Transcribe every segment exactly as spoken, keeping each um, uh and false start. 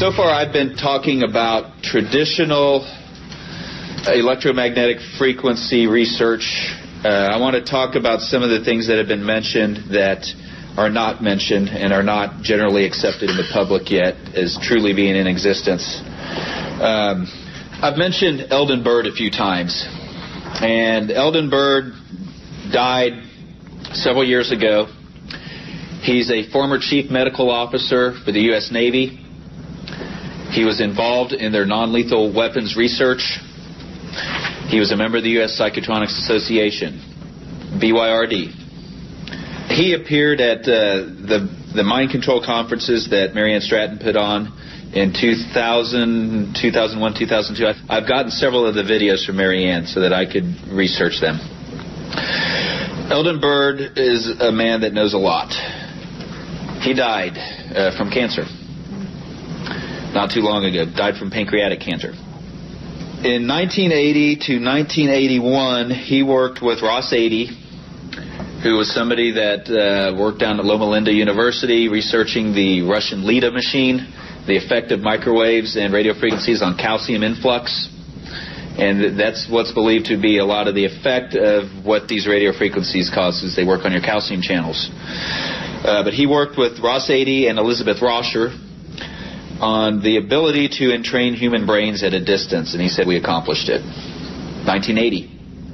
So far I've been talking about traditional electromagnetic frequency research. Uh, I want to talk about some of the things that have been mentioned that are not mentioned and are not generally accepted in the public yet as truly being in existence. Um, I've mentioned Eldon Bird a few times, and Eldon Bird died several years ago. He's a former chief medical officer for the U S Navy. He was involved in their non-lethal weapons research. He was a member of the U S Psychotronics Association, B Y R D. He appeared at uh, the the mind control conferences that Marianne Stratton put on in two thousand, two thousand one, two thousand two. I've gotten several of the videos from Marianne so that I could research them. Eldon Bird is a man that knows a lot. He died uh, from cancer not too long ago. Died from pancreatic cancer. In nineteen eighty to nineteen eighty-one, he worked with Ross Adey, who was somebody that uh, worked down at Loma Linda University researching the Russian Leda machine, the effect of microwaves and radio frequencies on calcium influx. And that's what's believed to be a lot of the effect of what these radio frequencies cause as they work on your calcium channels. Uh, but he worked with Ross Adey and Elizabeth Roscher on the ability to entrain human brains at a distance, and he said we accomplished it. nineteen eighty.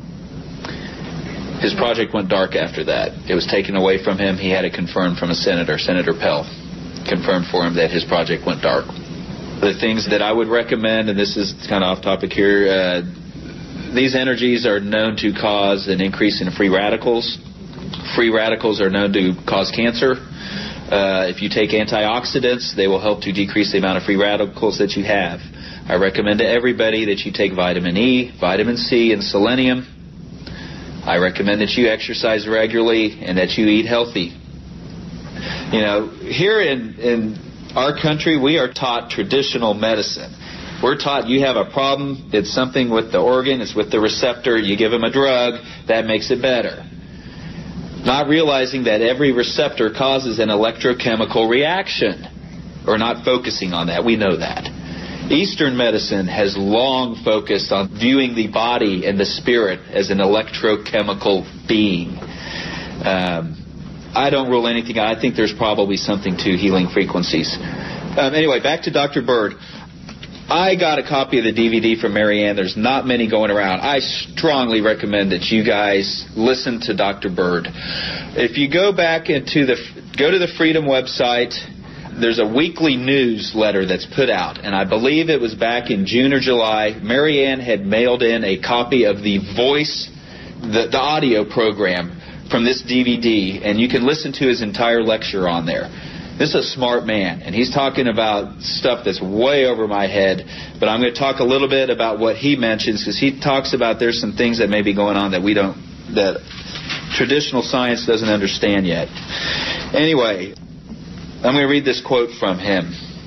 His project went dark after that. It was taken away from him. He had it confirmed from a senator, Senator Pell, confirmed for him that his project went dark. The things that I would recommend, and this is kind of off topic here, uh, these energies are known to cause an increase in free radicals. Free radicals are known to cause cancer. Uh, if you take antioxidants, they will help to decrease the amount of free radicals that you have. I recommend to everybody that you take vitamin E, vitamin C, and selenium. I recommend that you exercise regularly and that you eat healthy. You know, here in, in our country, we are taught traditional medicine. We're taught you have a problem, it's something with the organ, it's with the receptor, you give them a drug, that makes it better. Not realizing that every receptor causes an electrochemical reaction, or not focusing on that. We know that. Eastern medicine has long focused on viewing the body and the spirit as an electrochemical being. Um, I don't rule anything out. I think there's probably something to healing frequencies. Um, anyway, back to Doctor Bird. I got a copy of the D V D from Marianne. There's not many going around. I strongly recommend that you guys listen to Doctor Bird. If you go back into the, go to the Freedom website, there's a weekly newsletter that's put out, and I believe it was back in June or July. Marianne had mailed in a copy of the voice, the, the audio program from this D V D, and you can listen to his entire lecture on there. This is a smart man, and he's talking about stuff that's way over my head, but I'm going to talk a little bit about what he mentions, because he talks about there's some things that may be going on that we don't, that traditional science doesn't understand yet. Anyway, I'm going to read this quote from him.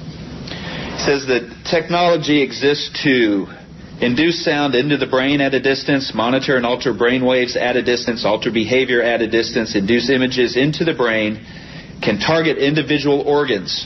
He says that technology exists to induce sound into the brain at a distance, monitor and alter brain waves at a distance, alter behavior at a distance, induce images into the brain, can target individual organs,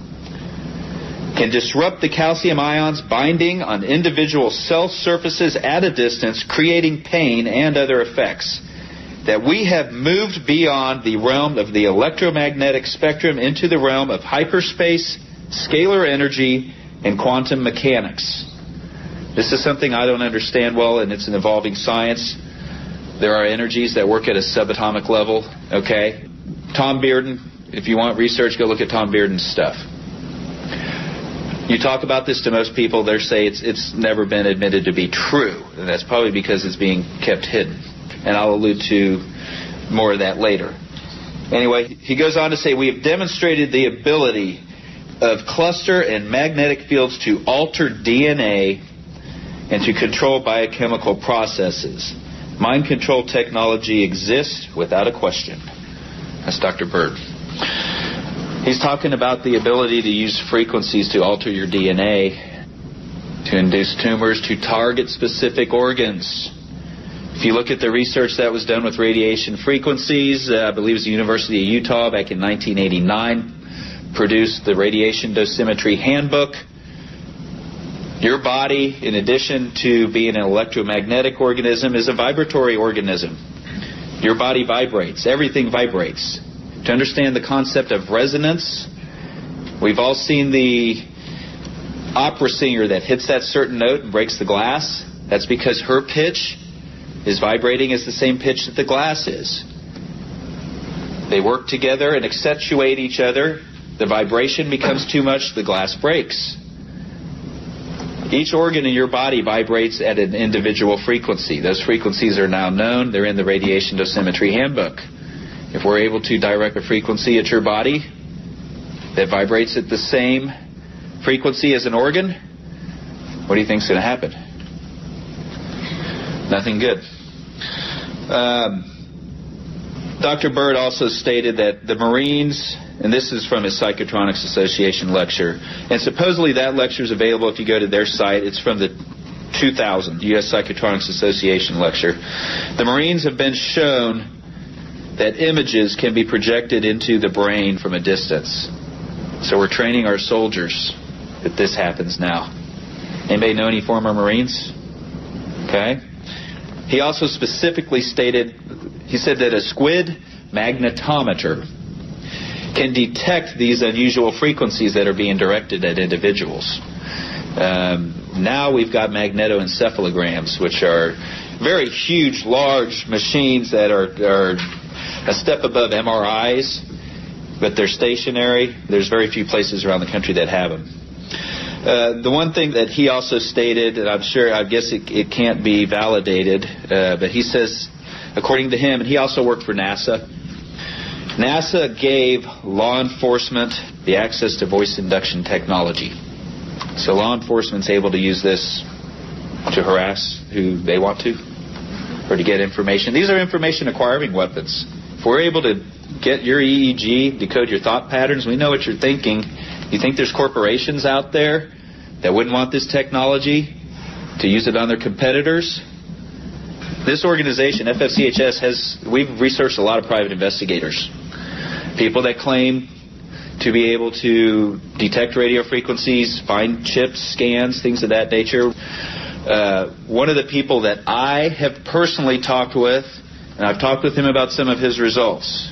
can disrupt the calcium ions binding on individual cell surfaces at a distance, creating pain and other effects. That we have moved beyond the realm of the electromagnetic spectrum into the realm of hyperspace, scalar energy, and quantum mechanics. This is something I don't understand well, and it's an evolving science. There are energies that work at a subatomic level, okay? Tom Bearden, if you want research, go look at Tom Bearden's stuff. You talk about this to most people, they say it's it's never been admitted to be true, and that's probably because it's being kept hidden. And I'll allude to more of that later. Anyway, he goes on to say, we have demonstrated the ability of cluster and magnetic fields to alter D N A and to control biochemical processes. Mind control technology exists without a question. That's Doctor Bird. He's talking about the ability to use frequencies to alter your D N A, to induce tumors, to target specific organs. If you look at the research that was done with radiation frequencies, uh, I believe it was the University of Utah back in nineteen eighty-nine, produced the Radiation Dosimetry Handbook. Your body, in addition to being an electromagnetic organism, is a vibratory organism. Your body vibrates. Everything vibrates. To understand the concept of resonance, we've all seen the opera singer that hits that certain note and breaks the glass. That's because her pitch is vibrating as the same pitch that the glass is. They work together and accentuate each other. The vibration becomes too much, the glass breaks. Each organ in your body vibrates at an individual frequency. Those frequencies are now known. They're in the Radiation Dosimetry Handbook. If we're able to direct a frequency at your body that vibrates at the same frequency as an organ, what do you think is going to happen? Nothing good. Um, Doctor Bird also stated that the Marines, and this is from his Psychotronics Association lecture, and supposedly that lecture is available if you go to their site. It's from the two thousand U S Psychotronics Association lecture. The Marines have been shown that images can be projected into the brain from a distance. So we're training our soldiers that this happens now. Anybody know any former Marines? Okay. He also specifically stated, he said that a squid magnetometer can detect these unusual frequencies that are being directed at individuals. Um, now we've got magnetoencephalograms, which are very huge, large machines that are, are a step above M R Is, but they're stationary. There's very few places around the country that have them. Uh, the one thing that he also stated, and I'm sure, I guess it, it can't be validated, uh, but he says, according to him, and he also worked for NASA, NASA gave law enforcement the access to voice induction technology. So law enforcement's able to use this to harass who they want to, or to get information. These are information acquiring weapons. If we're able to get your E E G, decode your thought patterns, we know what you're thinking. You think there's corporations out there that wouldn't want this technology to use it on their competitors? This organization, F F C H S, has, we've researched a lot of private investigators. People that claim to be able to detect radio frequencies, find chips, scans, things of that nature. Uh, one of the people that I have personally talked with, and I've talked with him about some of his results,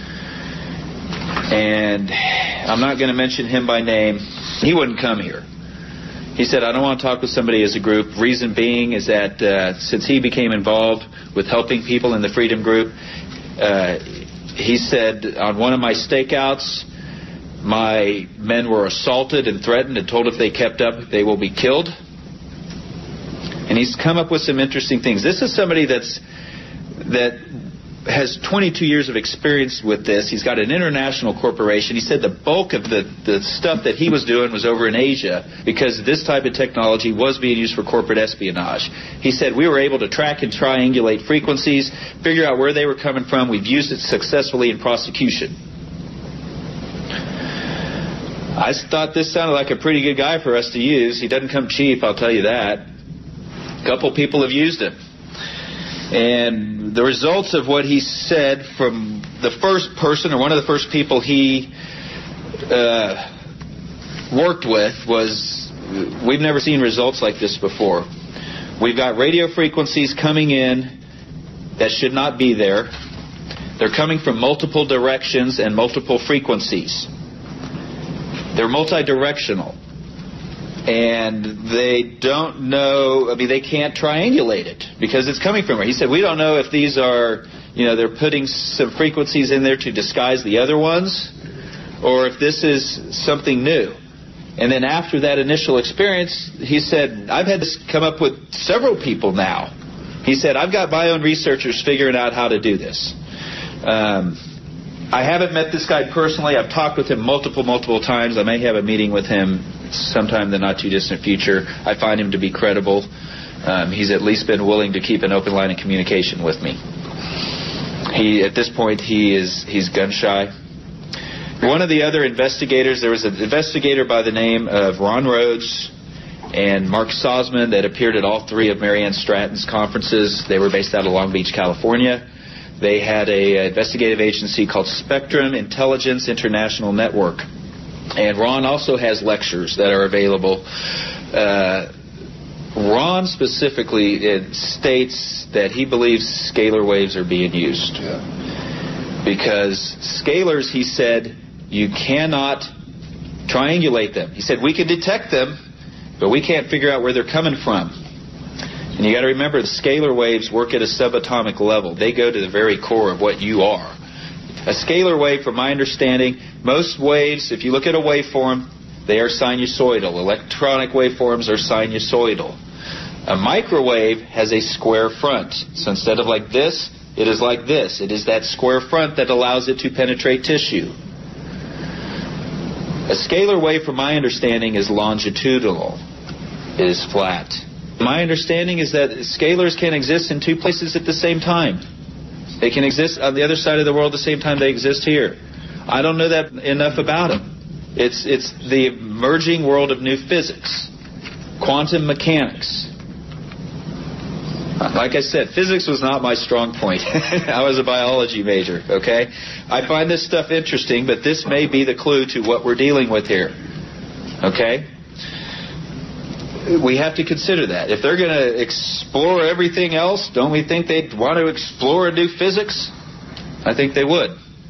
and I'm not going to mention him by name. He wouldn't come here. He said, I don't want to talk with somebody as a group. Reason being is that uh, since he became involved with helping people in the Freedom Group, uh, he said, on one of my stakeouts, my men were assaulted and threatened and told if they kept up, they will be killed. And he's come up with some interesting things. This is somebody that's that has twenty-two years of experience with this. He's got an international corporation. He said the bulk of the, the stuff that he was doing was over in Asia because this type of technology was being used for corporate espionage. He said we were able to track and triangulate frequencies, figure out where they were coming from. We've used it successfully in prosecution. I thought this sounded like a pretty good guy for us to use. He doesn't come cheap, I'll tell you that. A couple people have used him. And the results of what he said from the first person, or one of the first people he uh, worked with, was we've never seen results like this before. We've got radio frequencies coming in that should not be there. They're coming from multiple directions and multiple frequencies. They're multi-directional. And they don't know, I mean, they can't triangulate it because it's coming from where. He said, we don't know if these are, you know, they're putting some frequencies in there to disguise the other ones, or if this is something new. And then after that initial experience, he said, I've had this come up with several people now. He said, I've got my own researchers figuring out how to do this. Um, I haven't met this guy personally. I've talked with him multiple, multiple times. I may have a meeting with him sometime in the not-too-distant future. I find him to be credible. Um, he's at least been willing to keep an open line of communication with me. He, at this point, he is he's gun-shy. One of the other investigators, there was an investigator by the name of Ron Rhodes and Mark Sosman that appeared at all three of Marianne Stratton's conferences. They were based out of Long Beach, California. They had an investigative agency called Spectrum Intelligence International Network. And Ron also has lectures that are available. Uh, Ron specifically it states that he believes scalar waves are being used. Yeah. Because scalars, he said, you cannot triangulate them. He said, we can detect them, but we can't figure out where they're coming from. And you got to remember, the scalar waves work at a subatomic level. They go to the very core of what you are. A scalar wave, from my understanding, most waves, if you look at a waveform, they are sinusoidal. Electronic waveforms are sinusoidal. A microwave has a square front. So instead of like this, it is like this. It is that square front that allows it to penetrate tissue. A scalar wave, from my understanding, is longitudinal. It is flat. My understanding is that scalars can exist in two places at the same time. They can exist on the other side of the world at the same time they exist here. I don't know that enough about them. It's, it's the emerging world of new physics, quantum mechanics. Like I said, physics was not my strong point. I was a biology major, okay? I find this stuff interesting, but this may be the clue to what we're dealing with here, okay? We have to consider that. If they're going to explore everything else, don't we think they'd want to explore and do physics? I think they would.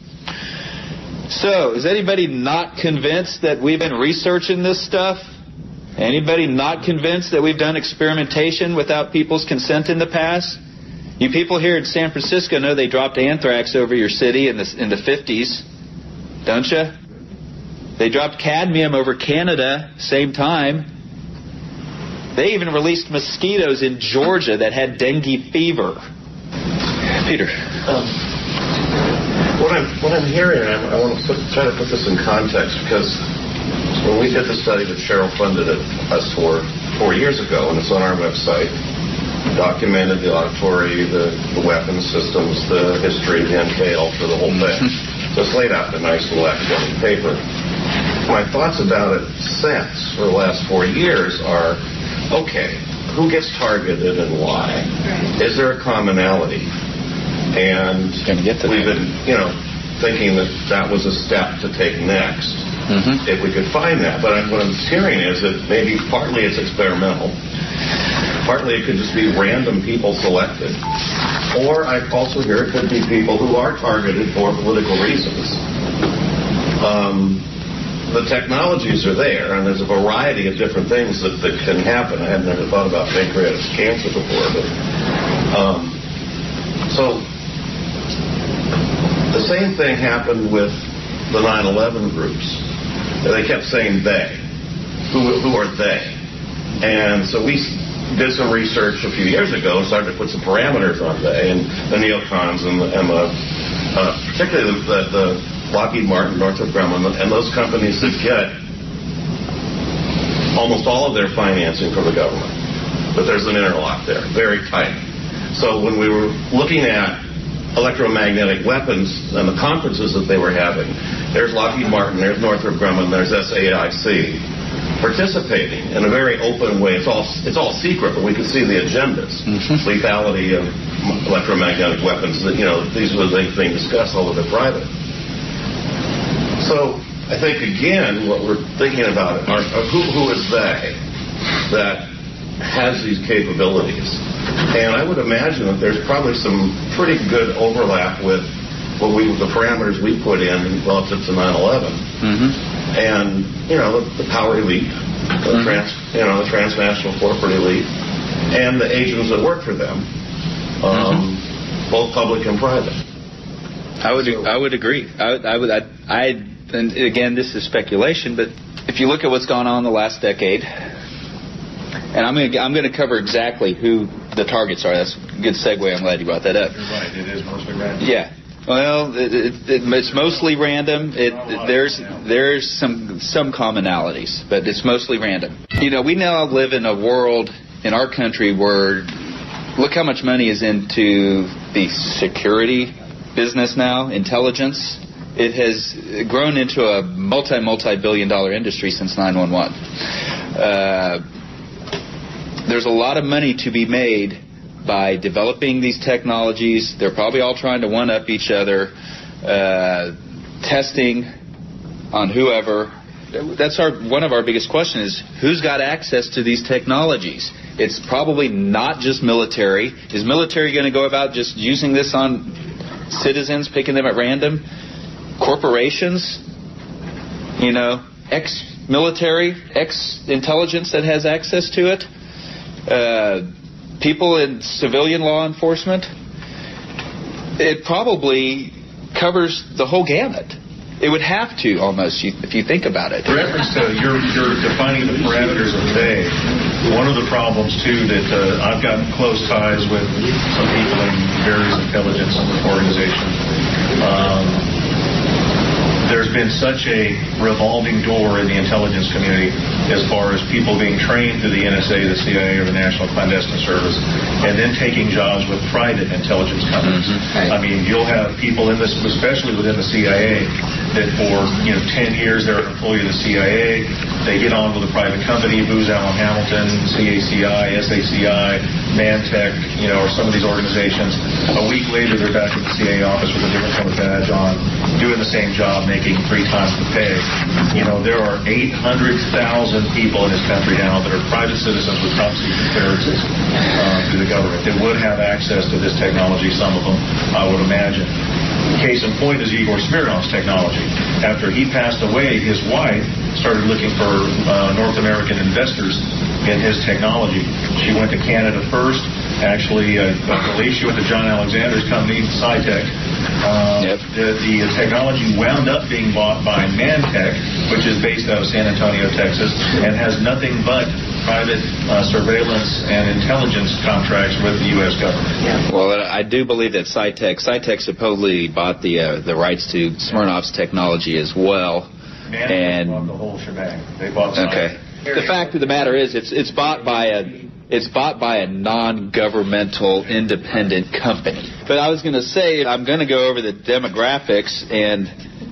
So, is anybody not convinced that we've been researching this stuff? Anybody not convinced that we've done experimentation without people's consent in the past? You people here in San Francisco know they dropped anthrax over your city in the, in the fifties, don't you? They dropped cadmium over Canada, same time. They even released mosquitoes in Georgia that had dengue fever. Peter. Um, what I'm what I'm hearing, I, I want to put, try to put this in context, because when we did the study that Cheryl funded it, us for four years ago, and it's on our website, documented the auditory, the, the weapons systems, the history, the N K Ultra, the whole thing. So it's laid out in a nice little academic paper. My thoughts about it since, for the last four years, are, okay, who gets targeted and why? Is there a commonality? And we've been, you know, thinking that that was a step to take next, mm-hmm. if we could find that. But what I'm hearing is that maybe partly it's experimental, partly it could just be random people selected, or I also hear it could be people who are targeted for political reasons. Um, the technologies are there, and there's a variety of different things that, that can happen. I had never thought about pancreatic cancer before, but um, so the same thing happened with the nine eleven groups. They kept saying they. Who, who are they? And so we did some research a few years ago and started to put some parameters on they, and the neocons and the, and the uh, particularly the, the, the Lockheed Martin, Northrop Grumman, and those companies that get almost all of their financing from the government. But there's an interlock there, very tight. So when we were looking at electromagnetic weapons and the conferences that they were having, there's Lockheed Martin, there's Northrop Grumman, there's S A I C participating in a very open way. It's all it's all secret, but we can see the agendas, mm-hmm. lethality of electromagnetic weapons. You know, these were things being discussed, although they're private. So I think again, what we're thinking about are, are who who is they that has these capabilities. And I would imagine that there's probably some pretty good overlap with what we, the parameters we put in relative to nine eleven. Mm-hmm. And, you know, the, the power elite, the mm-hmm. trans, you know, the transnational corporate elite, and the agents that work for them, um, mm-hmm. both public and private. I would so, I would agree. I, I would I, I and again, this is speculation, but if you look at what's gone on in the last decade. And I'm going to I'm going to cover exactly who the targets are. That's a good segue. I'm glad you brought that up. You're right. It is mostly random. Yeah. Well, it, it, it, it's mostly random. It, it, there's there's some some commonalities, but it's mostly random. You know, we now live in a world in our country where look how much money is into the security business now, intelligence. It has grown into a multi multi billion dollar industry since nine one one. Uh, There's a lot of money to be made by developing these technologies. They're probably all trying to one-up each other, uh, testing on whoever. that's our one of our biggest questions is who's got access to these technologies? It's probably not just military. Is military going to go about just using this on citizens, picking them at random? Corporations, you know, ex-military, ex-intelligence that has access to it, uh, people in civilian law enforcement. It probably covers the whole gamut. It would have to, almost, if you think about it. In reference to you're, you're defining the parameters of today, one of the problems, too, that uh, I've got close ties with some people in various intelligence organizations. Um, There's been such a revolving door in the intelligence community as far as people being trained through the N S A, the C I A, or the National Clandestine Service, and then taking jobs with private intelligence companies. Mm-hmm. I mean, you'll have people in this, especially within the C I A, that for you know ten years they're an employee of the C I A. They get on with a private company, Booz Allen Hamilton, C A C I, S A C I, Mantech, you know, or some of these organizations. A week later, they're back at the C I A office with a different kind of badge on, doing the same job, making three times the pay. You know, there are eight hundred thousand people in this country now that are private citizens with top secret clearances uh, through the government that would have access to this technology, some of them, I would imagine. Case in point is Igor Smirnov's technology. After he passed away, his wife started looking for uh, North American investors in his technology. She went to Canada first. Actually, uh, I believe she went to John Alexander's company, SciTech. Uh, yep. the, the technology wound up being bought by Mantech, which is based out of San Antonio, Texas, and has nothing but private uh, surveillance and intelligence contracts with the U S government. Yeah. Well, I do believe that SciTech, SciTech supposedly bought the uh, the rights to Smirnov's technology as well. Mantech and bought the whole shebang. They bought SciTech. Okay. The fact of the matter is, it's it's bought by a it's bought by a non-governmental independent company. But I was going to say, I'm going to go over the demographics, and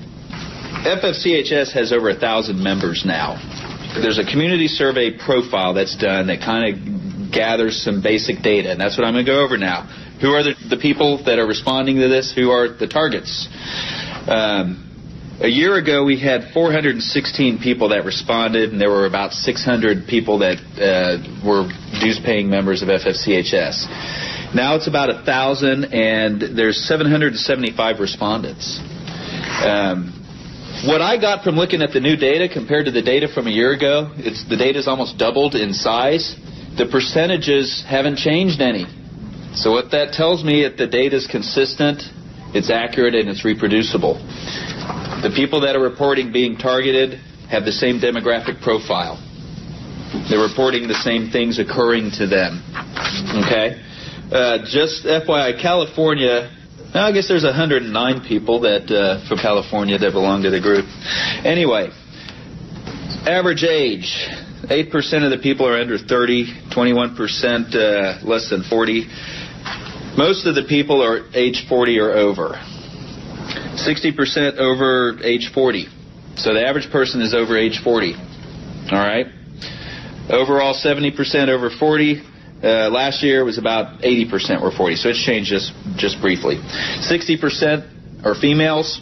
F F C H S has over a thousand members now. There's a community survey profile that's done that kind of gathers some basic data, and that's what I'm going to go over now. Who are the, the people that are responding to this? Who are the targets? Um, a year ago, we had four hundred sixteen people that responded, and there were about six hundred people that uh, were dues-paying members of F F C H S. Now it's about one thousand, and there's seven hundred seventy-five respondents. Um, What I got from looking at the new data compared to the data from a year ago, it's the data's almost doubled in size. The percentages haven't changed any. So what that tells me is the data's consistent, it's accurate, and it's reproducible. The people that are reporting being targeted have the same demographic profile. They're reporting the same things occurring to them. Okay? Uh, just F Y I, California... Now, I guess there's one hundred nine people that uh, from California that belong to the group. Anyway, average age, eight percent of the people are under thirty, twenty-one percent uh, less than forty. Most of the people are age forty or over. sixty percent over age forty. So the average person is over age forty. All right? Overall, seventy percent over forty. Uh, last year it was about eighty percent were forty, so it's changed just, just briefly. sixty percent are females.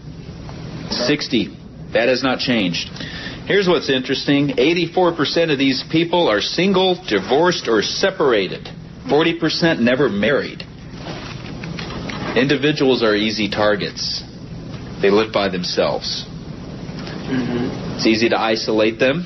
sixty. That has not changed. Here's what's interesting. eighty-four percent of these people are single, divorced, or separated. forty percent never married. Individuals are easy targets. They live by themselves. Mm-hmm. It's easy to isolate them.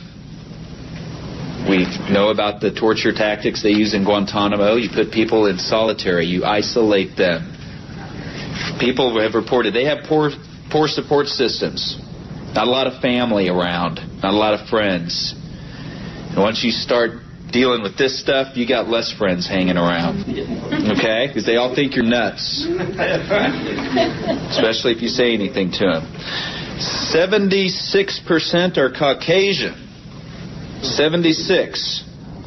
We know about the torture tactics they use in Guantanamo. You put people in solitary. You isolate them. People have reported they have poor, poor support systems. Not a lot of family around. Not a lot of friends. And once you start dealing with this stuff, you got less friends hanging around. Okay? Because they all think you're nuts. Especially if you say anything to them. seventy-six percent are Caucasian. seventy-six.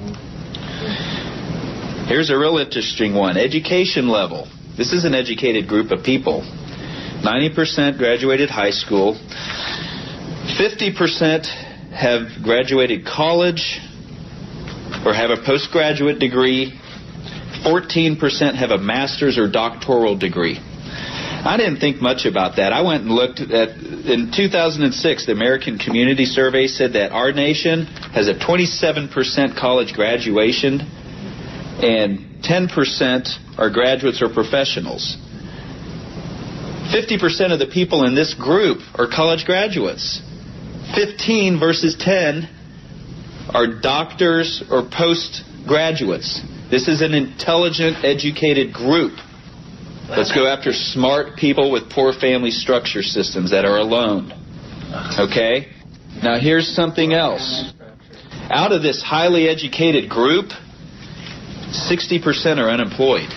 Here's a real interesting one. Education level. This is an educated group of people. ninety percent graduated high school. fifty percent have graduated college or have a postgraduate degree. fourteen percent have a master's or doctoral degree. I didn't think much about that. I went and looked at, in two thousand six, the American Community Survey said that our nation has a twenty-seven percent college graduation and ten percent are graduates or professionals. fifty percent of the people in this group are college graduates. fifteen versus ten are doctors or postgraduates. This is an intelligent, educated group. Let's go after smart people with poor family structure systems that are alone. Okay? Now here's something else. Out of this highly educated group, sixty percent are unemployed.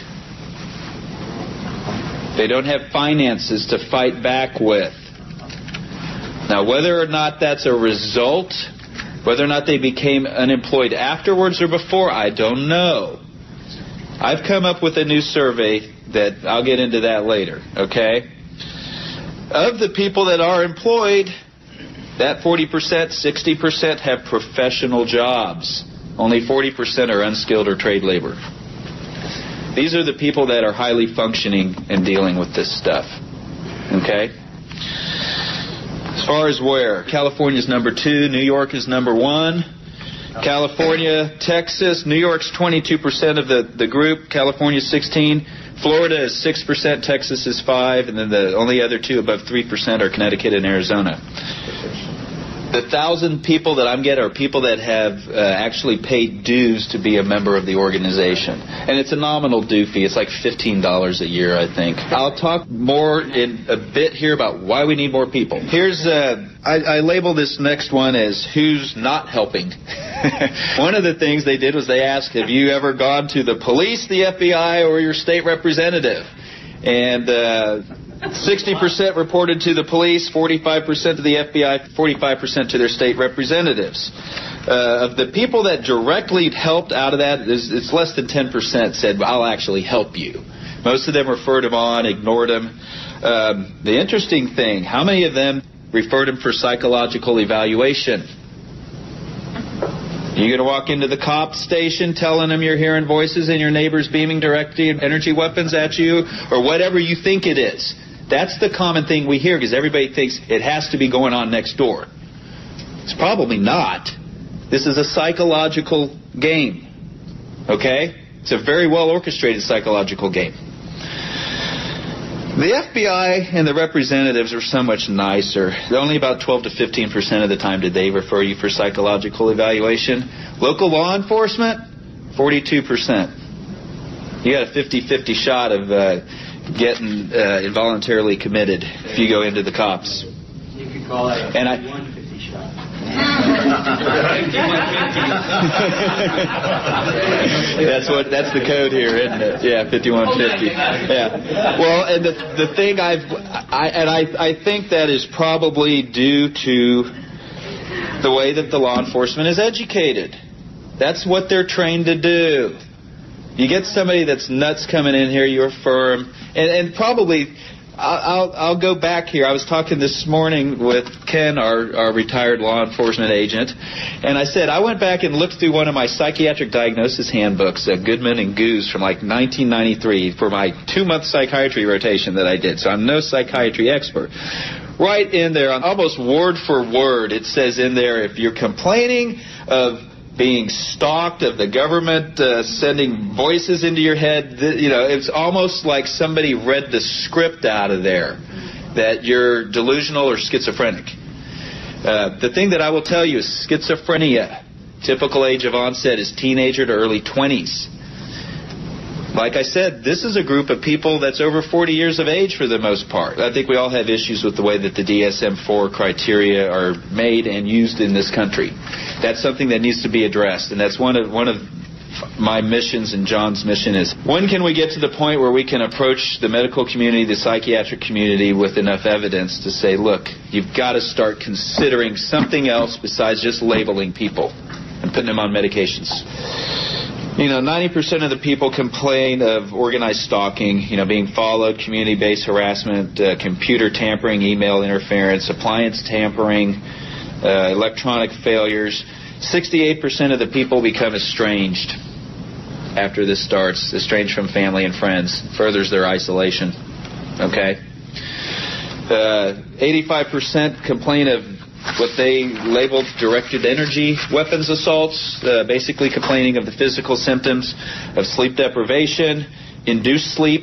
They don't have finances to fight back with. Now, whether or not that's a result, whether or not they became unemployed afterwards or before, I don't know. I've come up with a new survey that I'll get into that later, okay? Of the people that are employed, that forty percent, sixty percent have professional jobs. Only forty percent are unskilled or trade labor. These are the people that are highly functioning and dealing with this stuff. Okay? As far as where? California's number two. New York is number one. California, Texas. New York's twenty-two percent of the, the group. California's sixteen. Florida is six percent. Texas is five. And then the only other two above three percent are Connecticut and Arizona. The thousand people that I'm getting are people that have uh, actually paid dues to be a member of the organization. And it's a nominal due fee. It's like fifteen dollars a year, I think. I'll talk more in a bit here about why we need more people. Here's, uh, I, I label this next one as who's not helping. One of the things they did was they asked, have you ever gone to the police, the F B I, or your state representative? And uh, sixty percent reported to the police, forty-five percent to the F B I, forty-five percent to their state representatives. Uh, of the people that directly helped out of that, it's less than ten percent said, I'll actually help you. Most of them referred them on, ignored them. Um, the interesting thing, how many of them referred them for psychological evaluation? You going to walk into the cop station telling them you're hearing voices and your neighbor's beaming directed energy weapons at you, or whatever you think it is? That's the common thing we hear, because everybody thinks it has to be going on next door. It's probably not. This is a psychological game. Okay? It's a very well orchestrated psychological game. The F B I and the representatives are so much nicer. Only about twelve to fifteen percent of the time did they refer you for psychological evaluation. Local law enforcement, forty-two percent. You got a fifty-fifty shot of uh, getting uh, involuntarily committed if you go into the cops. You could call it a fifty-one fifty shot. that's what that's the code here, isn't it? Yeah, fifty-one fifty. Yeah. Well, and the the thing I've I and I I think that is probably due to the way that the law enforcement is educated. That's what they're trained to do. You get somebody that's nuts coming in here, you refer them, and and probably. I'll, I'll go back here. I was talking this morning with Ken, our, our retired law enforcement agent, and I said I went back and looked through one of my psychiatric diagnosis handbooks, uh, Goodman and Goose, from like nineteen ninety-three for my two-month psychiatry rotation that I did. So I'm no psychiatry expert. Right in there, almost word for word, it says in there, if you're complaining of being stalked, of the government uh, sending voices into your head, th- you know, it's almost like somebody read the script out of there, that you're delusional or schizophrenic. Uh, the thing that I will tell you is schizophrenia, typical age of onset is teenager to early twenties. Like I said, this is a group of people that's over forty years of age for the most part. I think we all have issues with the way that the D S M four criteria are made and used in this country. That's something that needs to be addressed, and that's one of one of my missions and John's mission is, when can we get to the point where we can approach the medical community, the psychiatric community, with enough evidence to say, look, you've got to start considering something else besides just labeling people and putting them on medications. You know, ninety percent of the people complain of organized stalking, you know, being followed, community-based harassment, uh, computer tampering, email interference, appliance tampering, uh, electronic failures. sixty-eight percent of the people become estranged after this starts, estranged from family and friends. Furthers their isolation. Okay? Uh, eighty-five percent complain of what they labeled directed energy weapons assaults, uh, basically complaining of the physical symptoms of sleep deprivation, induced sleep.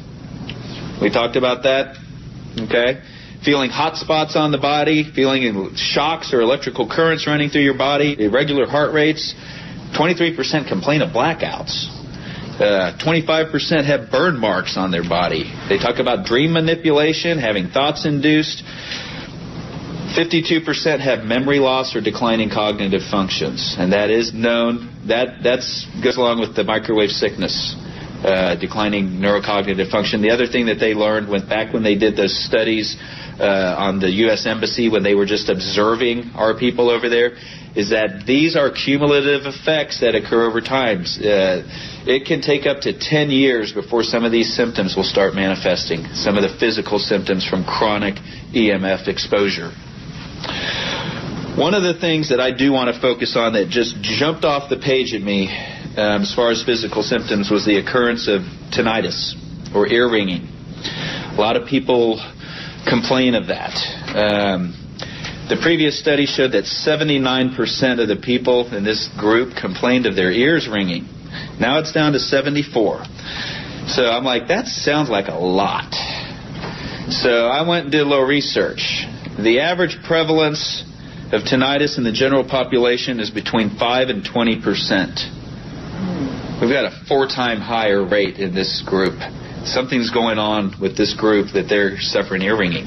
We talked about that. Okay. Feeling hot spots on the body, feeling shocks or electrical currents running through your body, irregular heart rates. twenty-three percent complain of blackouts. Uh, twenty-five percent have burn marks on their body. They talk about dream manipulation, having thoughts induced. fifty-two percent have memory loss or declining cognitive functions, and that is known. That that's goes along with the microwave sickness, uh, declining neurocognitive function. The other thing that they learned went back when they did those studies uh, on the U S Embassy when they were just observing our people over there, is that these are cumulative effects that occur over time. Uh, it can take up to ten years before some of these symptoms will start manifesting, some of the physical symptoms from chronic E M F exposure. One of the things that I do want to focus on that just jumped off the page at me um, as far as physical symptoms was the occurrence of tinnitus or ear ringing. A lot of people complain of that. Um, the previous study showed that seventy-nine percent of the people in this group complained of their ears ringing. Now it's down to seventy-four. So I'm like, that sounds like a lot. So I went and did a little research. The average prevalence of tinnitus in the general population is between five and twenty percent. We've got a four-time higher rate in this group. Something's going on with this group that they're suffering ear ringing.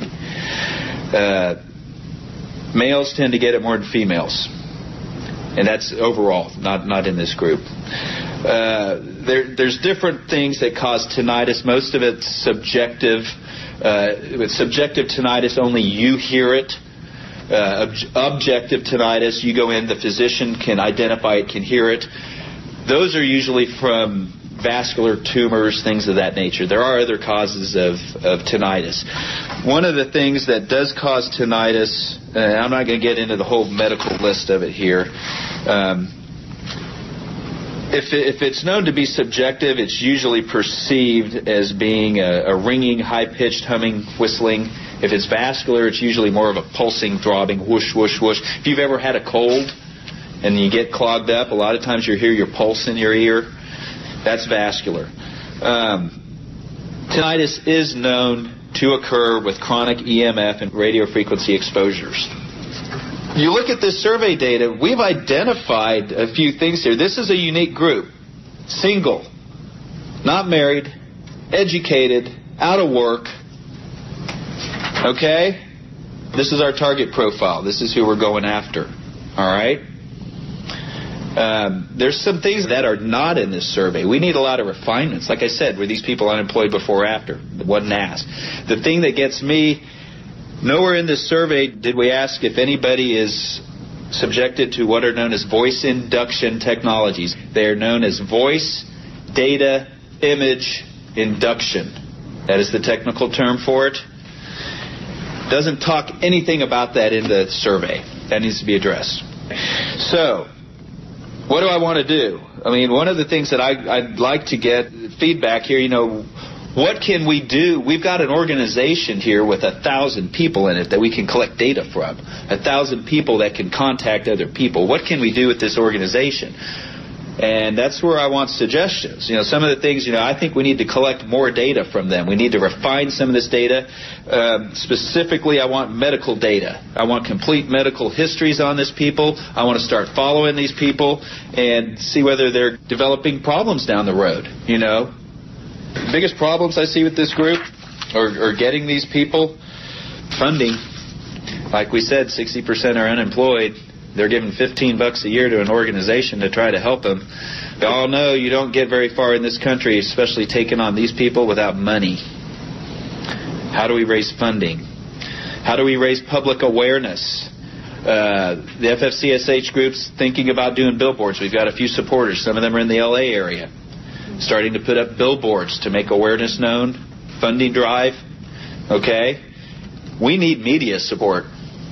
Uh, males tend to get it more than females. And that's overall, not, not in this group. Uh, there, there's different things that cause tinnitus. Most of it's subjective. Uh, with subjective tinnitus, only you hear it. Uh, ob- objective tinnitus, you go in, the physician can identify it, can hear it. Those are usually from vascular tumors, things of that nature. There are other causes of, of tinnitus. One of the things that does cause tinnitus, and I'm not going to get into the whole medical list of it here, um, If, it, if it's known to be subjective, it's usually perceived as being a, a ringing, high-pitched, humming, whistling. If it's vascular, it's usually more of a pulsing, throbbing, whoosh, whoosh, whoosh. If you've ever had a cold and you get clogged up, a lot of times you hear your pulse in your ear. That's vascular. Um, tinnitus is known to occur with chronic E M F and radio frequency exposures. You look at this survey data, we've identified a few things here. This is a unique group. Single, not married, educated, out of work. Okay? This is our target profile. This is who we're going after. All right? Um, there's some things that are not in this survey. We need a lot of refinements. Like I said, were these people unemployed before or after? It wasn't asked. The thing that gets me, nowhere in this survey did we ask if anybody is subjected to what are known as voice induction technologies. They are known as voice data image induction. That is the technical term for it. Doesn't talk anything about that in the survey. That needs to be addressed. So, what do I want to do? I mean, one of the things that I, I'd like to get feedback here, you know, what can we do? We've got an organization here with a thousand people in it that we can collect data from. A thousand people that can contact other people. What can we do with this organization? And that's where I want suggestions. You know, some of the things, you know, I think we need to collect more data from them. We need to refine some of this data. Um, specifically, I want medical data. I want complete medical histories on these people. I want to start following these people and see whether they're developing problems down the road, you know. The biggest problems I see with this group are, are getting these people funding. Like we said, sixty percent are unemployed. They're giving fifteen bucks a year to an organization to try to help them. We all know you don't get very far in this country, especially taking on these people, without money. How do we raise funding? How do we raise public awareness? Uh, the F F C S H group's thinking about doing billboards. We've got a few supporters. Some of them are in the L A area. Starting to put up billboards to make awareness known. Funding drive. Okay? We need media support.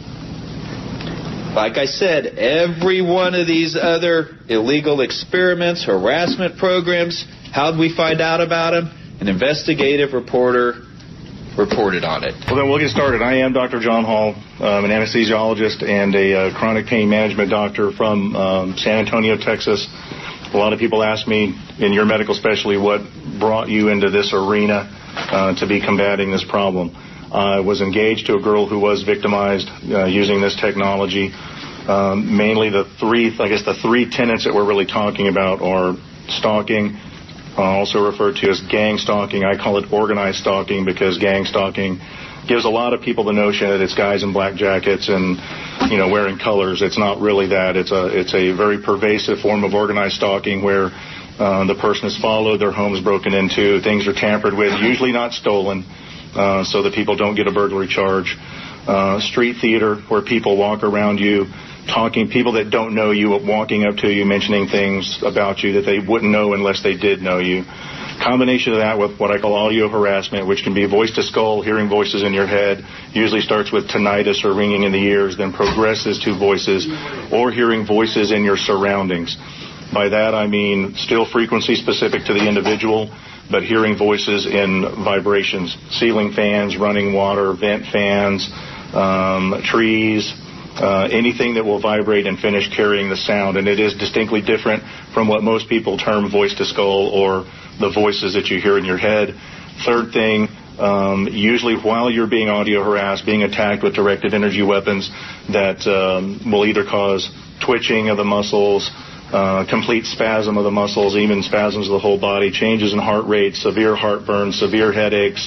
Like I said, every one of these other illegal experiments, harassment programs, how did we find out about them? An investigative reporter reported on it. Well, then we'll get started. I am Doctor John Hall. I'm an anesthesiologist and a uh, chronic pain management doctor from um, San Antonio, Texas. A lot of people ask me, in your medical specialty, what brought you into this arena uh, to be combating this problem. I was engaged to a girl who was victimized uh, using this technology. Um, mainly the three, I guess the three tenets that we're really talking about are stalking, uh, also referred to as gang stalking. I call it organized stalking because gang stalking gives a lot of people the notion that it's guys in black jackets and, you know, wearing colors. It's not really that. It's a it's a very pervasive form of organized stalking where uh, the person is followed, their home is broken into, things are tampered with, usually not stolen, uh, so that people don't get a burglary charge. Uh, street theater, where people walk around you, talking, people that don't know you, walking up to you, mentioning things about you that they wouldn't know unless they did know you. Combination of that with what I call audio harassment, which can be voice to skull, hearing voices in your head, usually starts with tinnitus or ringing in the ears, then progresses to voices or hearing voices in your surroundings. By that I mean still frequency specific to the individual, but hearing voices in vibrations, ceiling fans, running water, vent fans, um, trees, uh, anything that will vibrate and finish carrying the sound. And it is distinctly different from what most people term voice to skull or the voices that you hear in your head. Third thing, um, usually while you're being audio harassed, being attacked with directed energy weapons that um, will either cause twitching of the muscles, Uh, complete spasm of the muscles, even spasms of the whole body, changes in heart rate, severe heartburn, severe headaches,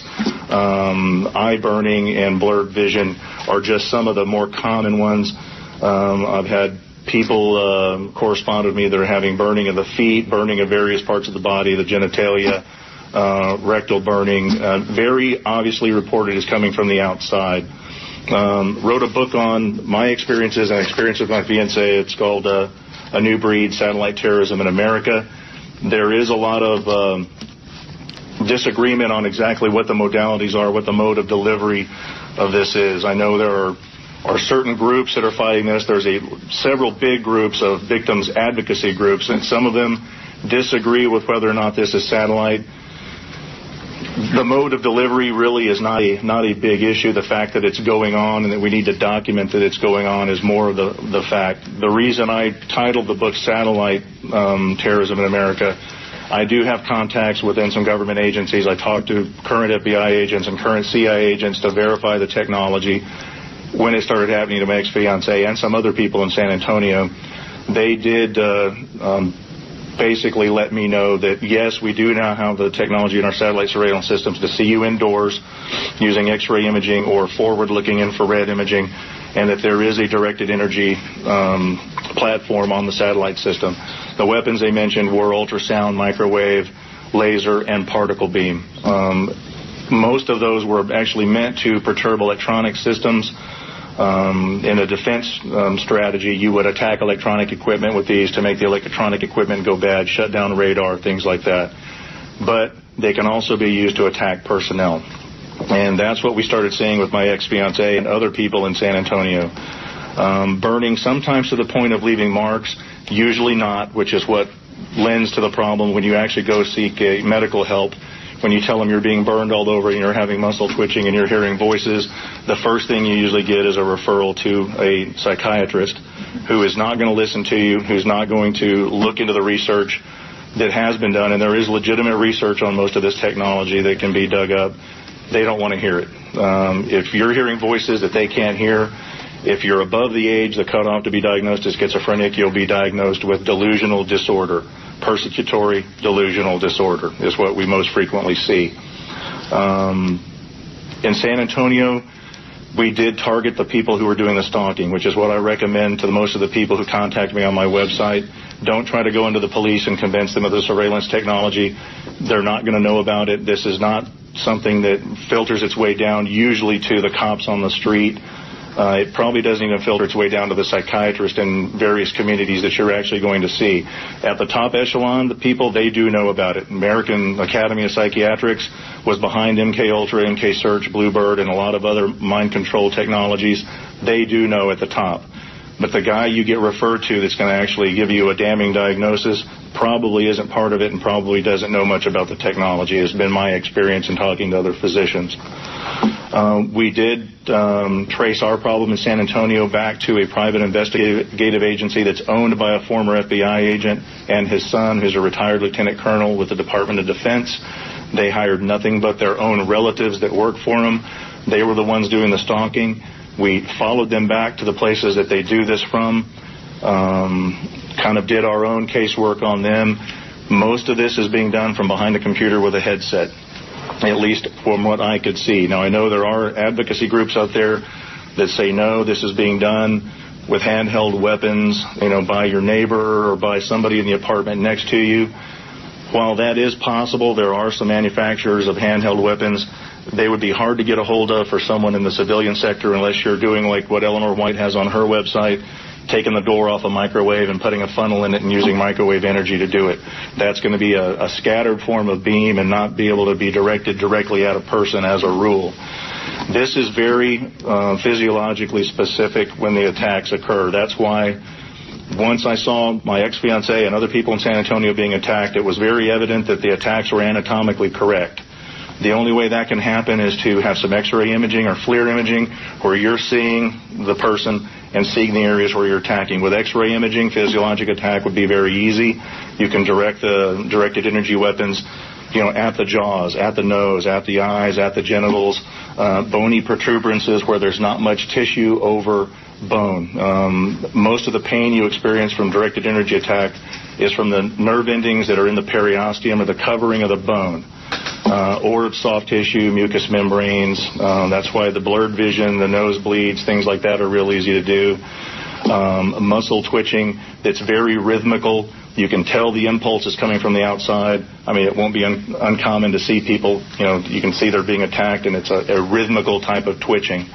um, eye burning, and blurred vision are just some of the more common ones. Um, I've had people uh, correspond with me that are having burning of the feet, burning of various parts of the body, the genitalia, uh, rectal burning, uh, very obviously reported as coming from the outside. Um, wrote a book on my experiences and experience with my fiancée. It's called uh, A New Breed, Satellite Terrorism in America. There is a lot of um, disagreement on exactly what the modalities are, what the mode of delivery of this is. I know there are, are certain groups that are fighting this. There's a several big groups of victims advocacy groups, and some of them disagree with whether or not this is satellite. The mode of delivery really is not a not a big issue. The fact that it's going on and that we need to document that it's going on is more of the, the fact. The reason I titled the book Satellite um, Terrorism in America, I do have contacts within some government agencies. I talked to current F B I agents and current C I A agents to verify the technology. When it started happening to my ex-fiancée and some other people in San Antonio, they did uh, um, basically let me know that, yes, we do now have the technology in our satellite surveillance systems to see you indoors using X-ray imaging or forward-looking infrared imaging, and that there is a directed energy um, platform on the satellite system. The weapons they mentioned were ultrasound, microwave, laser, and particle beam. Um, most of those were actually meant to perturb electronic systems. Um, in a defense um, strategy, you would attack electronic equipment with these to make the electronic equipment go bad, shut down radar, things like that. But they can also be used to attack personnel. And that's what we started seeing with my ex-fiancée and other people in San Antonio. Um, burning sometimes to the point of leaving marks, usually not, which is what lends to the problem when you actually go seek a medical help. When you tell them you're being burned all over and you're having muscle twitching and you're hearing voices, the first thing you usually get is a referral to a psychiatrist who is not going to listen to you, who's not going to look into the research that has been done. And there is legitimate research on most of this technology that can be dug up. They don't want to hear it. Um, if you're hearing voices that they can't hear, if you're above the age, the cutoff to be diagnosed as schizophrenic, you'll be diagnosed with delusional disorder. Persecutory delusional disorder is what we most frequently see. Um, in San Antonio, we did target the people who were doing the stalking, which is what I recommend to the, most of the people who contact me on my website. Don't try to go into the police and convince them of the surveillance technology. They're not going to know about it. This is not something that filters its way down usually to the cops on the street. Uh, it probably doesn't even filter its way down to the psychiatrist in various communities that you're actually going to see. At the top echelon, the people, they do know about it. American Academy of Psychiatrics was behind M K Ultra, M K Search, Bluebird, and a lot of other mind control technologies. They do know at the top. But the guy you get referred to that's going to actually give you a damning diagnosis probably isn't part of it and probably doesn't know much about the technology. It's been my experience in talking to other physicians. Uh, we did um, trace our problem in San Antonio back to a private investigative agency that's owned by a former F B I agent and his son, who's a retired lieutenant colonel with the Department of Defense. They hired nothing but their own relatives that work for them. They were the ones doing the stalking. We followed them back to the places that they do this from, um, kind of did our own casework on them. Most of this is being done from behind a computer with a headset, at least from what I could see. Now, I know there are advocacy groups out there that say, no, this is being done with handheld weapons, you know, by your neighbor or by somebody in the apartment next to you. While that is possible, there are some manufacturers of handheld weapons. They would be hard to get a hold of for someone in the civilian sector unless you're doing like what Eleanor White has on her website, taking the door off a microwave and putting a funnel in it and using microwave energy to do it. That's going to be a, a scattered form of beam and not be able to be directed directly at a person as a rule. This is very uh, physiologically specific when the attacks occur. That's why once I saw my ex-fiancée and other people in San Antonio being attacked, it was very evident that the attacks were anatomically correct. The only way that can happen is to have some X-ray imaging or FLIR imaging where you're seeing the person and seeing the areas where you're attacking. With X-ray imaging, physiologic attack would be very easy. You can direct the directed energy weapons, you know, at the jaws, at the nose, at the eyes, at the genitals, uh, bony protuberances where there's not much tissue over bone. Um, most of the pain you experience from directed energy attack is from the nerve endings that are in the periosteum or the covering of the bone. Uh, or soft tissue, mucous membranes. Um, that's why the blurred vision, the nosebleeds, things like that are real easy to do. Um, muscle twitching that's very rhythmical. You can tell the impulse is coming from the outside. I mean, it won't be un- uncommon to see people, you know, you can see they're being attacked, and it's a, a rhythmical type of twitching.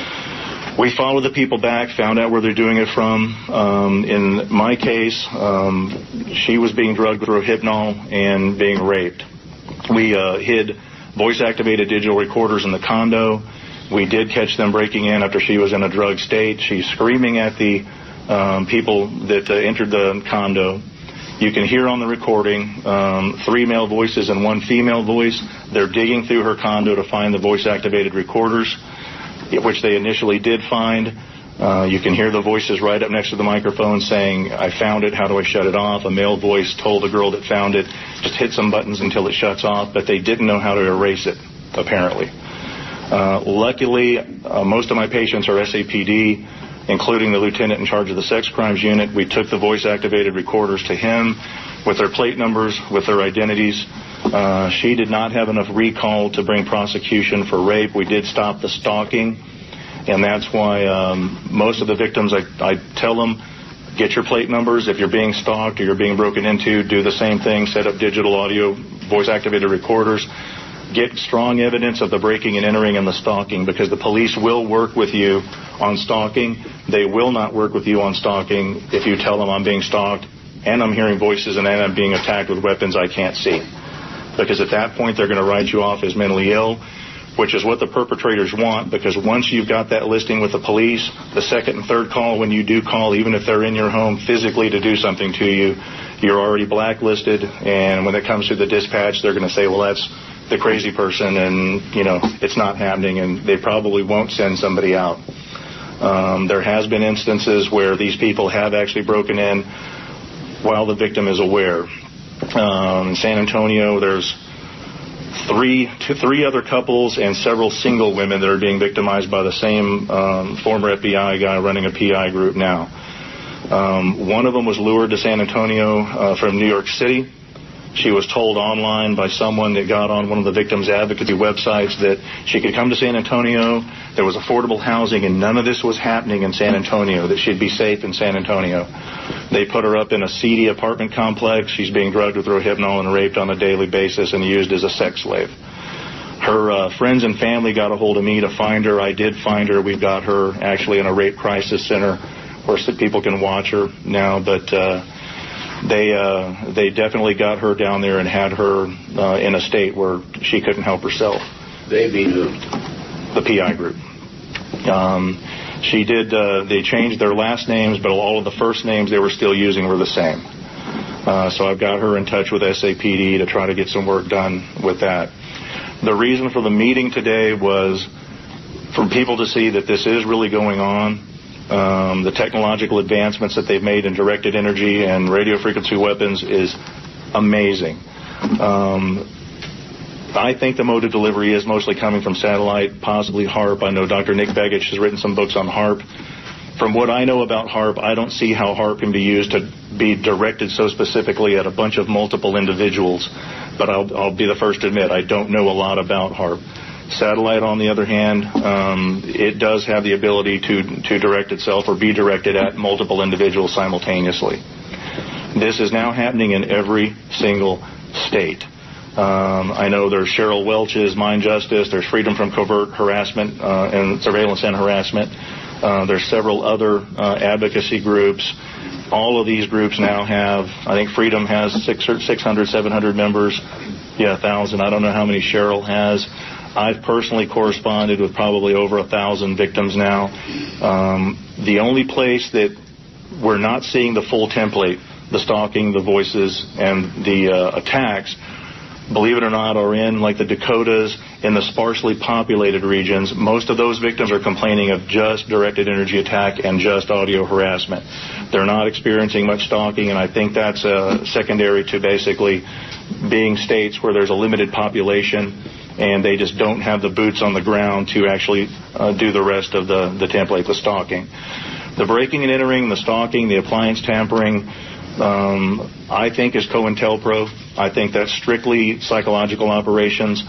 We followed the people back, found out where they're doing it from. Um, in my case, um, she was being drugged through Hypnol and being raped. We uh, hid voice-activated digital recorders in the condo. We did catch them breaking in after she was in a drug state. She's screaming at the um, people that uh, entered the condo. You can hear on the recording um, three male voices and one female voice. They're digging through her condo to find the voice-activated recorders, which they initially did find. Uh, you can hear the voices right up next to the microphone saying, I found it, how do I shut it off? A male voice told the girl that found it, just hit some buttons until it shuts off, but they didn't know how to erase it, apparently. Uh, luckily, uh, most of my patients are S A P D, including the lieutenant in charge of the sex crimes unit. We took the voice-activated recorders to him with their plate numbers, with their identities. Uh, she did not have enough recall to bring prosecution for rape. We did stop the stalking. And that's why um, most of the victims, I, I tell them, get your plate numbers. If you're being stalked or you're being broken into, do the same thing. Set up digital audio, voice-activated recorders. Get strong evidence of the breaking and entering and the stalking, because the police will work with you on stalking. They will not work with you on stalking if you tell them I'm being stalked and I'm hearing voices and I'm being attacked with weapons I can't see. Because at that point, they're going to write you off as mentally ill, which is what the perpetrators want, because once you've got that listing with the police, the second and third call, when you do call, even if they're in your home physically to do something to you, you're already blacklisted, and when it comes to the dispatch, they're going to say, well, that's the crazy person, and, you know, it's not happening, and they probably won't send somebody out. Um, there has been instances where these people have actually broken in while the victim is aware. Um, in San Antonio, there's Three, two, three other couples and several single women that are being victimized by the same um, former F B I guy running a P I group now. Um, one of them was lured to San Antonio uh, from New York City. She was told online by someone that got on one of the victims' advocacy websites that she could come to San Antonio, there was affordable housing, and none of this was happening in San Antonio, that she'd be safe in San Antonio. They put her up in a seedy apartment complex. She's being drugged with Rohypnol and raped on a daily basis and used as a sex slave. Her uh, friends and family got a hold of me to find her. I did find her. We've got her actually in a rape crisis center where people can watch her now, but uh, they uh, they definitely got her down there and had her uh, in a state where she couldn't help herself. They being who? The P I group. Um, She did, uh, they changed their last names, but all of the first names they were still using were the same. Uh, so I've got her in touch with S A P D to try to get some work done with that. The reason for the meeting today was for people to see that this is really going on. Um, the technological advancements that they've made in directed energy and radio frequency weapons is amazing. Um, I think the mode of delivery is mostly coming from satellite, possibly HAARP. I know Doctor Nick Begich has written some books on HAARP. From what I know about HAARP, I don't see how HAARP can be used to be directed so specifically at a bunch of multiple individuals. But I'll, I'll be the first to admit, I don't know a lot about HAARP. Satellite, on the other hand, um, it does have the ability to, to direct itself or be directed at multiple individuals simultaneously. This is now happening in every single state. Um, I know there's Cheryl Welch's Mind Justice, there's Freedom from Covert Harassment uh, and Surveillance and Harassment. Uh, there's several other uh, advocacy groups. All of these groups now have, I think Freedom has six hundred, seven hundred members. Yeah, one thousand. I don't know how many Cheryl has. I've personally corresponded with probably over a thousand victims now. Um, the only place that we're not seeing the full template, the stalking, the voices, and the uh, attacks, believe it or not, are in like the Dakotas, in the sparsely populated regions. Most of those victims are complaining of just directed energy attack and just audio harassment. They're not experiencing much stalking, and I think that's uh, secondary to basically being states where there's a limited population and they just don't have the boots on the ground to actually uh, do the rest of the, the template, the stalking. The breaking and entering, the stalking, the appliance tampering, um, I think is COINTELPRO. I think that's strictly psychological operations.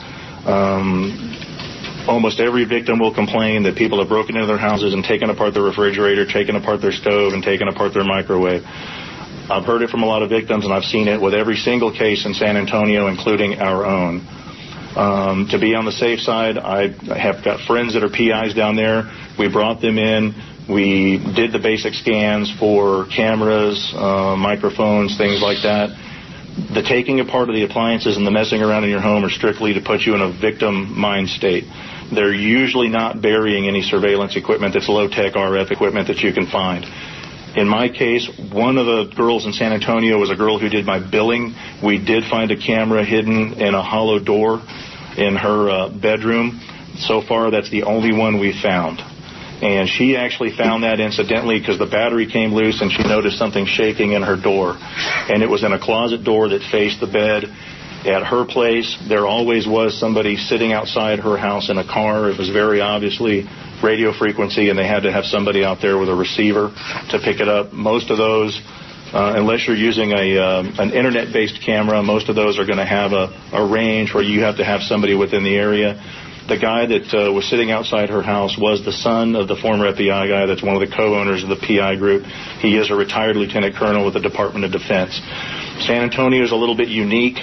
Um, almost every victim will complain that people have broken into their houses and taken apart their refrigerator, taken apart their stove, and taken apart their microwave. I've heard it from a lot of victims, and I've seen it with every single case in San Antonio, including our own. Um, to be on the safe side, I have got friends that are P Is down there. We brought them in. We did the basic scans for cameras, uh, microphones, things like that. The taking apart of the appliances and the messing around in your home are strictly to put you in a victim mind state. They're usually not burying any surveillance equipment that's low-tech R F equipment that you can find. In my case, one of the girls in San Antonio was a girl who did my billing. We did find a camera hidden in a hollow door in her uh, bedroom. So far, that's the only one we found. And she actually found that incidentally because the battery came loose and she noticed something shaking in her door. And it was in a closet door that faced the bed. At her place, there always was somebody sitting outside her house in a car. It was very obviously radio frequency, and they had to have somebody out there with a receiver to pick it up. Most of those, uh, unless you're using a uh, an internet-based camera, most of those are going to have a, a range where you have to have somebody within the area. The guy that uh, was sitting outside her house was the son of the former F B I guy that's one of the co-owners of the P I group. He is a retired lieutenant colonel with the Department of Defense. San Antonio is a little bit unique.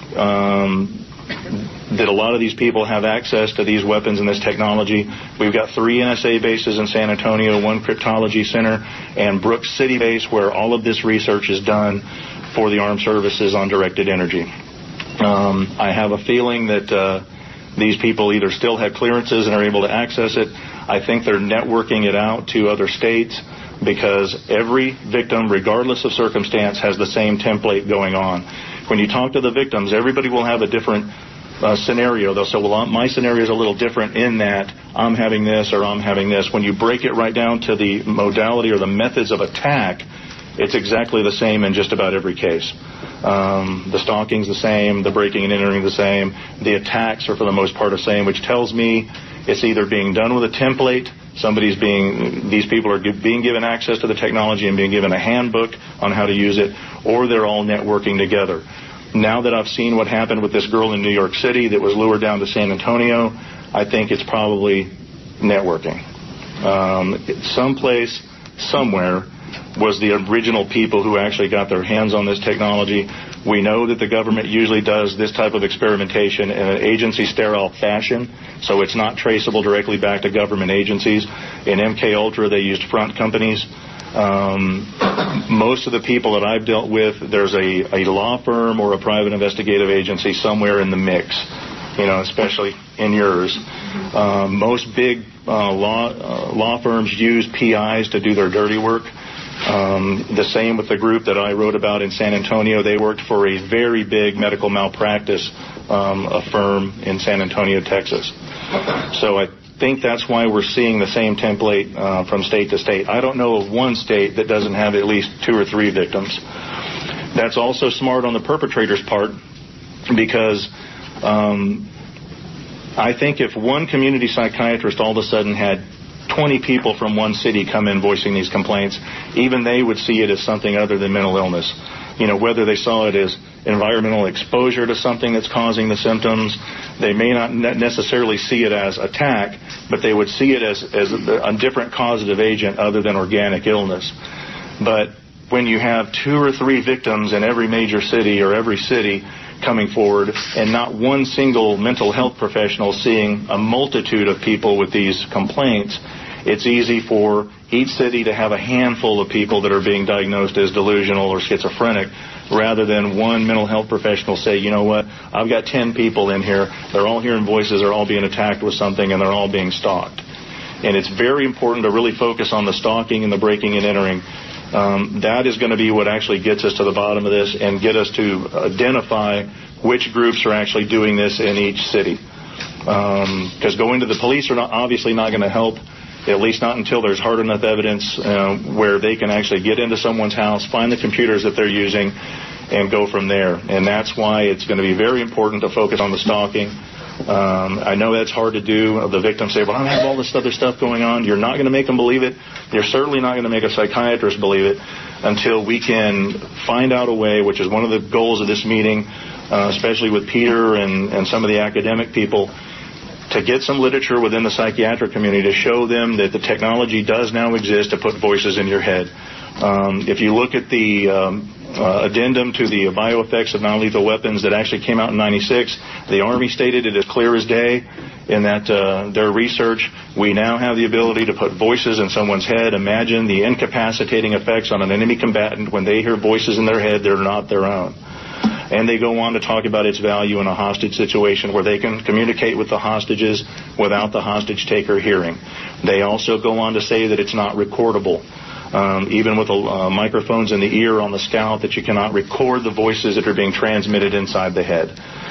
Um, that a lot of these people have access to these weapons and this technology. We've got three N S A bases in San Antonio, one cryptology center, and Brooks City base where all of this research is done for the armed services on directed energy. Um, I have a feeling that uh, these people either still have clearances and are able to access it. I think they're networking it out to other states because every victim, regardless of circumstance, has the same template going on. When you talk to the victims, everybody will have a different uh, scenario. They'll say, well, my scenario is a little different in that I'm having this or I'm having this. When you break it right down to the modality or the methods of attack, it's exactly the same in just about every case. Um, the stalking's the same, the breaking and entering the same, the attacks are for the most part the same, which tells me it's either being done with a template, somebody's being, these people are being given access to the technology and being given a handbook on how to use it, or they're all networking together. Now that I've seen what happened with this girl in New York City that was lured down to San Antonio, I think it's probably networking. Um, someplace, somewhere, was the original people who actually got their hands on this technology. We know that the government usually does this type of experimentation in an agency-sterile fashion, so it's not traceable directly back to government agencies. In M K Ultra, they used front companies. Um, most of the people that I've dealt with, there's a, a law firm or a private investigative agency somewhere in the mix. you know, especially in yours. Um, most big uh, law uh, law firms use P Is to do their dirty work. Um, the same with the group that I wrote about in San Antonio. They worked for a very big medical malpractice um, a firm in San Antonio, Texas. So I think that's why we're seeing the same template uh, from state to state. I don't know of one state that doesn't have at least two or three victims. That's also smart on the perpetrator's part, because um, I think if one community psychiatrist all of a sudden had twenty people from one city come in voicing these complaints, even they would see it as something other than mental illness. You know, whether they saw it as environmental exposure to something that's causing the symptoms, they may not necessarily see it as attack, but they would see it as, as a different causative agent other than organic illness. But when you have two or three victims in every major city or every city coming forward, and not one single mental health professional seeing a multitude of people with these complaints, it's easy for each city to have a handful of people that are being diagnosed as delusional or schizophrenic, rather than one mental health professional say, you know what, I've got ten people in here, they're all hearing voices, they're all being attacked with something, and they're all being stalked. And it's very important to really focus on the stalking and the breaking and entering. Um, that is going to be what actually gets us to the bottom of this and get us to identify which groups are actually doing this in each city. Because um, going to the police are not, obviously not going to help, at least not until there's hard enough evidence uh, where they can actually get into someone's house, find the computers that they're using, and go from there. And that's why it's going to be very important to focus on the stalking. Um, I know that's hard to do. The victims say, well, I have all this other stuff going on. You're not going to make them believe it. You're certainly not going to make a psychiatrist believe it until we can find out a way, which is one of the goals of this meeting, uh, especially with Peter and, and some of the academic people, to get some literature within the psychiatric community to show them that the technology does now exist to put voices in your head. Um, if you look at the um, uh, addendum to the bioeffects of non-lethal weapons that actually came out in ninety-six, the Army stated it as clear as day in that uh, their research. We now have the ability to put voices in someone's head. Imagine the incapacitating effects on an enemy combatant when they hear voices in their head that are not their own. And they go on to talk about its value in a hostage situation where they can communicate with the hostages without the hostage taker hearing. They also go on to say that it's not recordable. Um, even with uh, microphones in the ear on the scalp, that you cannot record the voices that are being transmitted inside the head.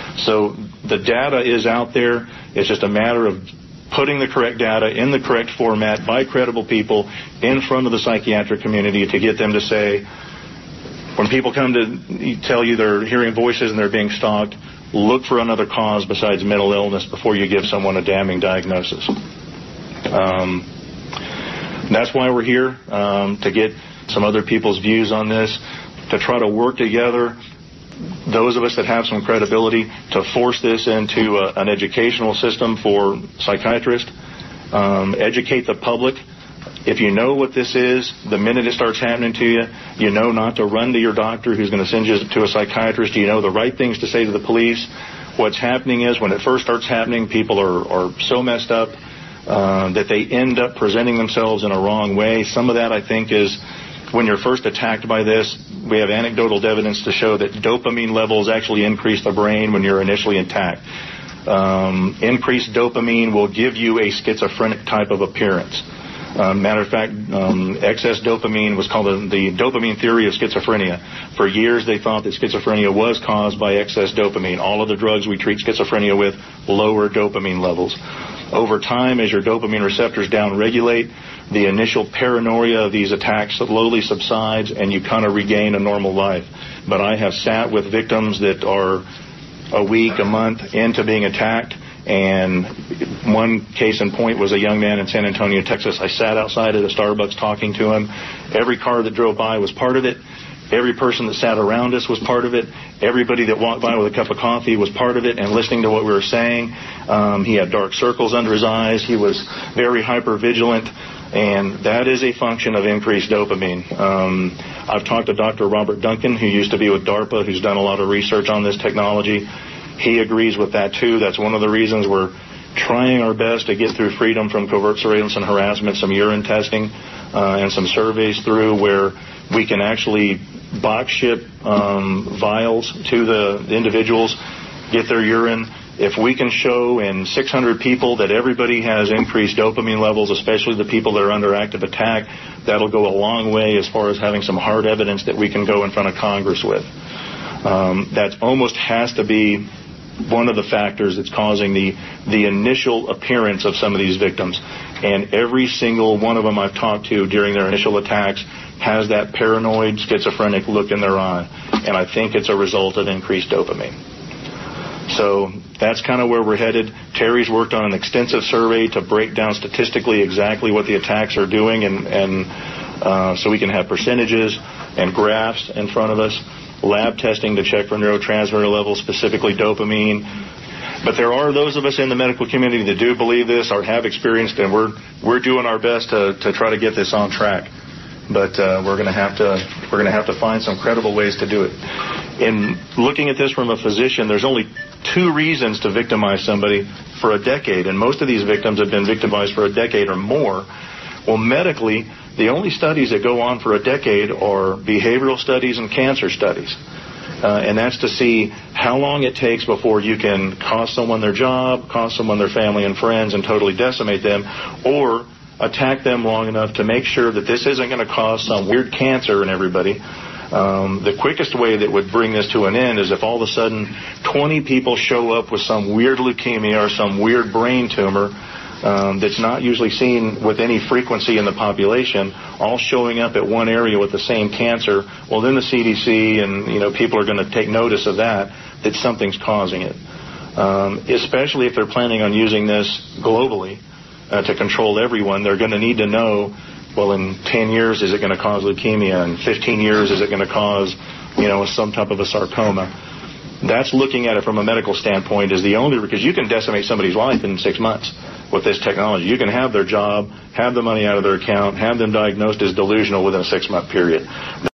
So the data is out there. It's just a matter of putting the correct data in the correct format by credible people in front of the psychiatric community to get them to say, when people come to tell you they're hearing voices and they're being stalked, look for another cause besides mental illness before you give someone a damning diagnosis. Um, that's why we're here, um, to get some other people's views on this, to try to work together, those of us that have some credibility, to force this into a, an educational system for psychiatrists, um, educate the public. If you know what this is, the minute it starts happening to you, you know not to run to your doctor who's going to send you to a psychiatrist. You know the right things to say to the police. What's happening is when it first starts happening, people are, are so messed up uh, that they end up presenting themselves in a wrong way. Some of that, I think, is when you're first attacked by this, we have anecdotal evidence to show that dopamine levels actually increase the brain when you're initially attacked. Um, increased dopamine will give you a schizophrenic type of appearance. Uh, matter of fact, um, excess dopamine was called the, the dopamine theory of schizophrenia. For years, they thought that schizophrenia was caused by excess dopamine. All of the drugs we treat schizophrenia with lower dopamine levels. Over time, as your dopamine receptors downregulate, the initial paranoia of these attacks slowly subsides, and you kind of regain a normal life. But I have sat with victims that are a week, a month into being attacked. And one case in point was a young man in San Antonio, Texas. I sat outside at a Starbucks talking to him. Every car that drove by was part of it. Every person that sat around us was part of it. Everybody that walked by with a cup of coffee was part of it and listening to what we were saying. Um, he had dark circles under his eyes. He was very hypervigilant. And that is a function of increased dopamine. Um, I've talked to Doctor Robert Duncan, who used to be with DARPA, who's done a lot of research on this technology. He agrees with that, too. That's one of the reasons we're trying our best to get through freedom from covert surveillance and harassment, some urine testing, uh, and some surveys through where we can actually box ship um, vials to the individuals, get their urine, If we can show in six hundred people that everybody has increased dopamine levels, especially the people that are under active attack, that'll go a long way as far as having some hard evidence that we can go in front of Congress with. Um, that almost has to be one of the factors that's causing the, the initial appearance of some of these victims. And every single one of them I've talked to during their initial attacks has that paranoid, schizophrenic look in their eye. And I think it's a result of increased dopamine. So that's kind of where we're headed. Terry's worked on an extensive survey to break down statistically exactly what the attacks are doing, and, and uh, so we can have percentages and graphs in front of us. Lab testing to check for neurotransmitter levels, specifically dopamine. But there are those of us in the medical community that do believe this or have experienced, and we're we're doing our best to, to try to get this on track. But uh, we're going to have to we're going to have to find some credible ways to do it. In looking at this from a physician, there's only two reasons to victimize somebody for a decade, and most of these victims have been victimized for a decade or more. Well, medically, the only studies that go on for a decade are behavioral studies and cancer studies. Uh, and that's to see how long it takes before you can cost someone their job, cost someone their family and friends, and totally decimate them, or attack them long enough to make sure that this isn't going to cause some weird cancer in everybody. Um, the quickest way that would bring this to an end is if all of a sudden twenty people show up with some weird leukemia or some weird brain tumor um, that's not usually seen with any frequency in the population, all showing up at one area with the same cancer. Well, then the C D C and you know people are going to take notice of that, that something's causing it. Um, especially if they're planning on using this globally uh, to control everyone, they're going to need to know, well, in ten years, is it going to cause leukemia? In fifteen years, is it going to cause, you know, some type of a sarcoma? That's looking at it from a medical standpoint is the only, because you can decimate somebody's life in six months with this technology. You can have their job, have the money out of their account, have them diagnosed as delusional within a six-month period.